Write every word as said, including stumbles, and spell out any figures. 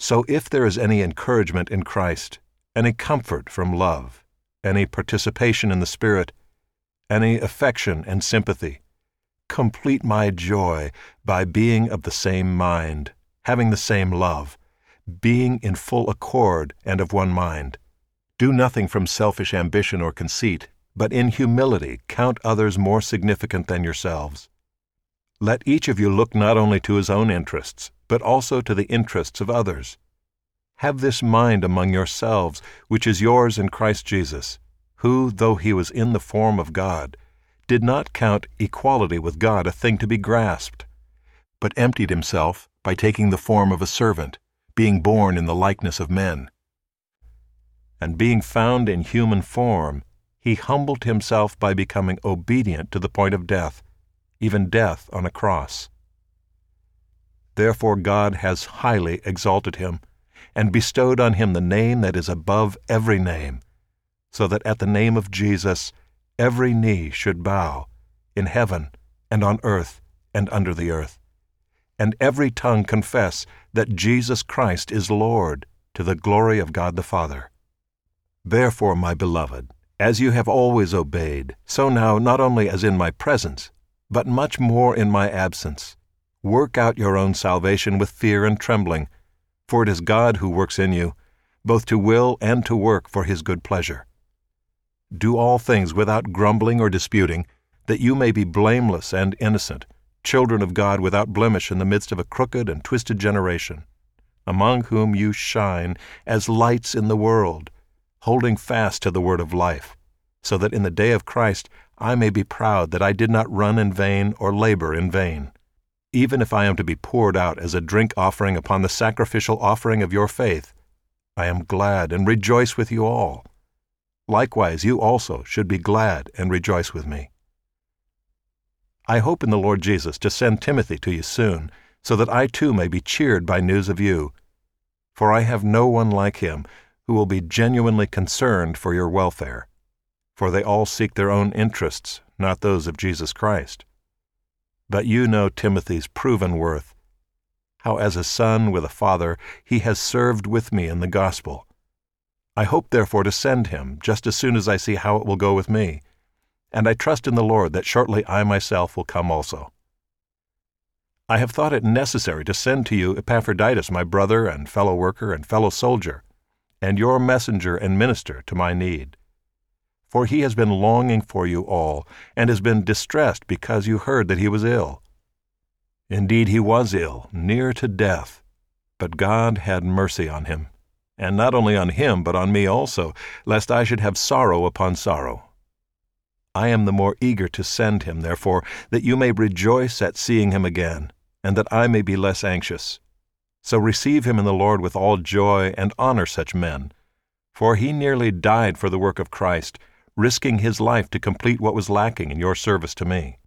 So if there is any encouragement in Christ, any comfort from love, any participation in the Spirit, any affection and sympathy, complete my joy by being of the same mind, having the same love, being in full accord and of one mind. Do nothing from selfish ambition or conceit, but in humility count others more significant than yourselves. Let each of you look not only to his own interests, but also to the interests of others. Have this mind among yourselves, which is yours in Christ Jesus, who, though he was in the form of God, did not count equality with God a thing to be grasped, but emptied himself by taking the form of a servant, being born in the likeness of men. And being found in human form, he humbled himself by becoming obedient to the point of death, even death on a cross. Therefore God has highly exalted him, and bestowed on him the name that is above every name, so that at the name of Jesus every knee should bow, in heaven and on earth and under the earth, and every tongue confess that Jesus Christ is Lord, to the glory of God the Father. Therefore, my beloved, as you have always obeyed, so now not only as in my presence, but much more in my absence, work out your own salvation with fear and trembling, for it is God who works in you, both to will and to work for his good pleasure. Do all things without grumbling or disputing, that you may be blameless and innocent, children of God without blemish in the midst of a crooked and twisted generation, among whom you shine as lights in the world, holding fast to the word of life, so that in the day of Christ I may be proud that I did not run in vain or labor in vain. Even if I am to be poured out as a drink offering upon the sacrificial offering of your faith, I am glad and rejoice with you all. Likewise, you also should be glad and rejoice with me. I hope in the Lord Jesus to send Timothy to you soon, so that I too may be cheered by news of you. For I have no one like him who will be genuinely concerned for your welfare. For they all seek their own interests, not those of Jesus Christ. But you know Timothy's proven worth, how as a son with a father he has served with me in the gospel. I hope therefore to send him just as soon as I see how it will go with me, and I trust in the Lord that shortly I myself will come also. I have thought it necessary to send to you Epaphroditus, my brother and fellow worker and fellow soldier, and your messenger and minister to my need. For he has been longing for you all, and has been distressed because you heard that he was ill. Indeed, he was ill, near to death, but God had mercy on him, and not only on him, but on me also, lest I should have sorrow upon sorrow. I am the more eager to send him, therefore, that you may rejoice at seeing him again, and that I may be less anxious. So receive him in the Lord with all joy, and honor such men. For he nearly died for the work of Christ, risking his life to complete what was lacking in your service to me.